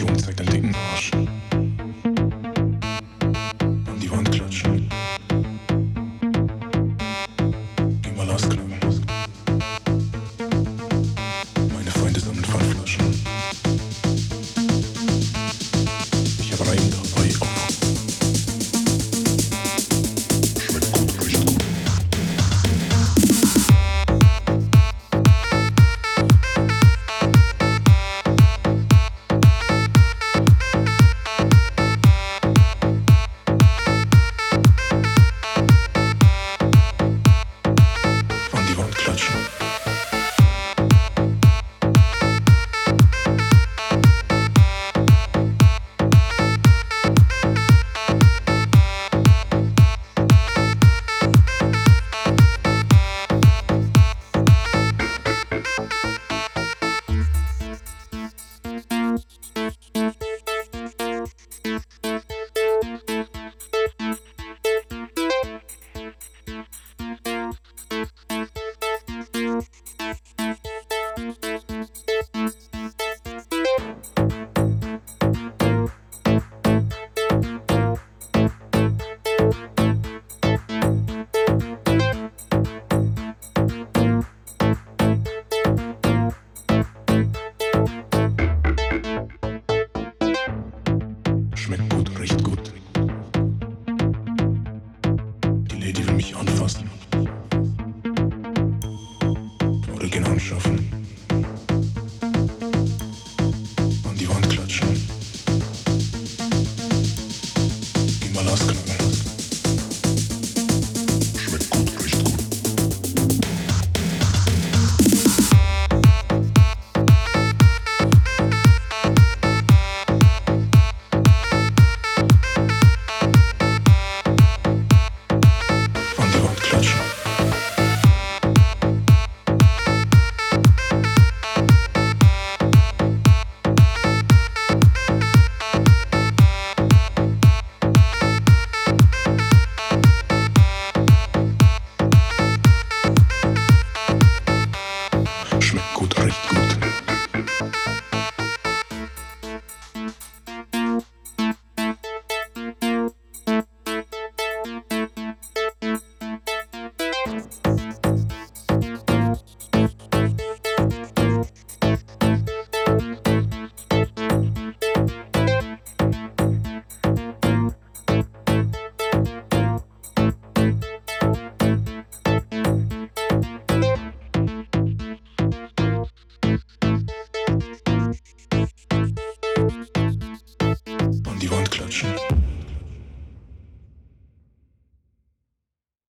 Jung zeigt den dicken Arsch. An die Wand klatschen. Geh mal ausknacken. Meine Feinde sammeln Pfandflaschen. Ich hab Reim dabei. Oh. Schmeckt gut, riecht gut. An die Wand klatschen. Schmeckt gut, riecht gut. Die Lady will mich anfassen. Oder gehen anschaffen. An die Wand klatschen. Geh mal ausknacken. Schmeckt gut, riecht gut. An die Wand klatschen. Schmeckt gut, riecht gut. An die Wand klatschen.